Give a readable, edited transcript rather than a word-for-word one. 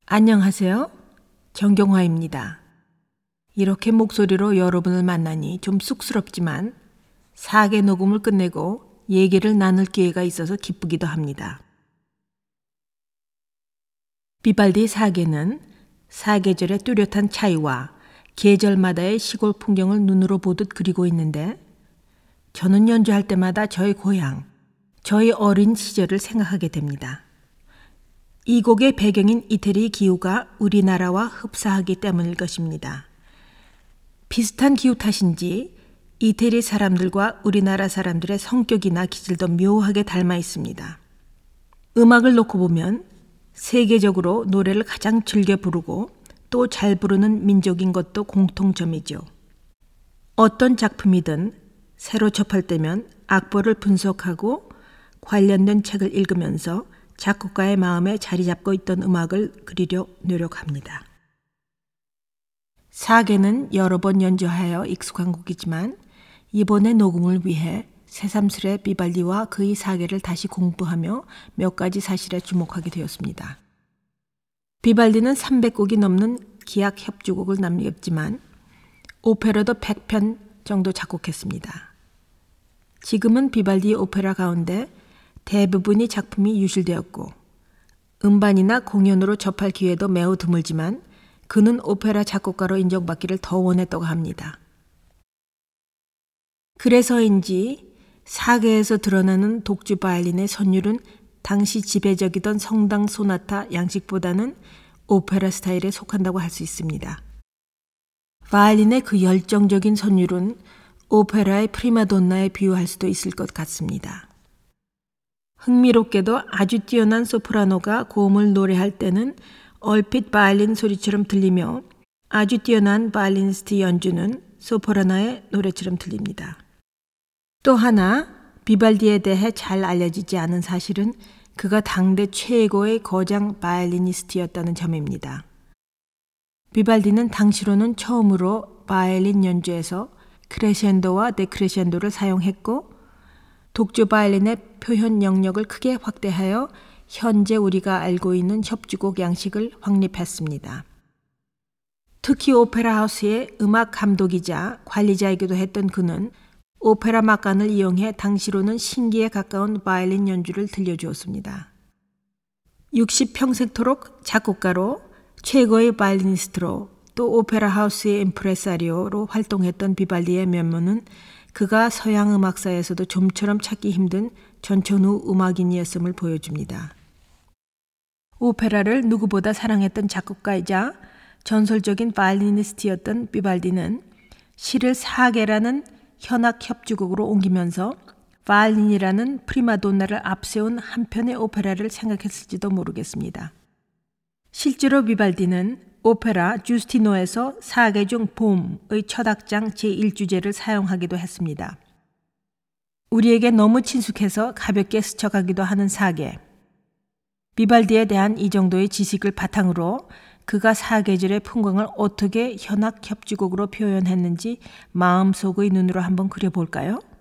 안녕하세요. 정경화입니다. 이렇게 목소리로 여러분을 만나니 좀 쑥스럽지만 사계 녹음을 끝내고 얘기를 나눌 기회가 있어서 기쁘기도 합니다. 비발디 사계는 사계절의 뚜렷한 차이와 계절마다의 시골 풍경을 눈으로 보듯 그리고 있는데 저는 연주할 때마다 저의 고향, 저의 어린 시절을 생각하게 됩니다. 이 곡의 배경인 이태리 기후가 우리나라와 흡사하기 때문일 것입니다. 비슷한 기후 탓인지 이태리 사람들과 우리나라 사람들의 성격이나 기질도 묘하게 닮아 있습니다. 음악을 놓고 보면 세계적으로 노래를 가장 즐겨 부르고 또 잘 부르는 민족인 것도 공통점이죠. 어떤 작품이든 새로 접할 때면 악보를 분석하고 관련된 책을 읽으면서 작곡가의 마음에 자리 잡고 있던 음악을 그리려 노력합니다. 사계는 여러 번 연주하여 익숙한 곡이지만 이번의 녹음을 위해 새삼스레 비발디와 그의 사계를 다시 공부하며 몇 가지 사실에 주목하게 되었습니다. 비발디는 300곡이 넘는 기악 협주곡을 남겼지만 오페라도 100편 정도 작곡했습니다. 지금은 비발디의 오페라 가운데 대부분이 작품이 유실되었고 음반이나 공연으로 접할 기회도 매우 드물지만 그는 오페라 작곡가로 인정받기를 더 원했다고 합니다. 그래서인지 사계에서 드러나는 독주 바이올린의 선율은 당시 지배적이던 성당 소나타 양식보다는 오페라 스타일에 속한다고 할 수 있습니다. 바이올린의 그 열정적인 선율은 오페라의 프리마돈나에 비유할 수도 있을 것 같습니다. 흥미롭게도 아주 뛰어난 소프라노가 고음을 노래할 때는 얼핏 바이올린 소리처럼 들리며 아주 뛰어난 바이올리니스트 연주는 소프라노의 노래처럼 들립니다. 또 하나 비발디에 대해 잘 알려지지 않은 사실은 그가 당대 최고의 거장 바이올리니스트였다는 점입니다. 비발디는 당시로는 처음으로 바이올린 연주에서 크레센도와 데크레센도를 사용했고 독주 바이올린의 표현 영역을 크게 확대하여 현재 우리가 알고 있는 협주곡 양식을 확립했습니다. 특히 오페라 하우스의 음악 감독이자 관리자이기도 했던 그는 오페라 막간을 이용해 당시로는 신기에 가까운 바이올린 연주를 들려주었습니다. 60평생토록 작곡가로 최고의 바이올리니스트로 또 오페라 하우스의 임프레사리오로 활동했던 비발디의 면모는 그가 서양 음악사에서도 좀처럼 찾기 힘든 전천후 음악인이었음을 보여줍니다. 오페라를 누구보다 사랑했던 작곡가이자 전설적인 바이올리니스트였던 비발디는 시를 사계라는 현악 협주곡으로 옮기면서 바이올린이라는 프리마돈나를 앞세운 한 편의 오페라를 생각했을지도 모르겠습니다. 실제로 비발디는 오페라 주스티노에서 사계 중 봄의 첫 악장 제1주제를 사용하기도 했습니다. 우리에게 너무 친숙해서 가볍게 스쳐가기도 하는 사계. 비발디에 대한 이 정도의 지식을 바탕으로 그가 사계절의 풍광을 어떻게 현악 협주곡으로 표현했는지 마음속의 눈으로 한번 그려볼까요?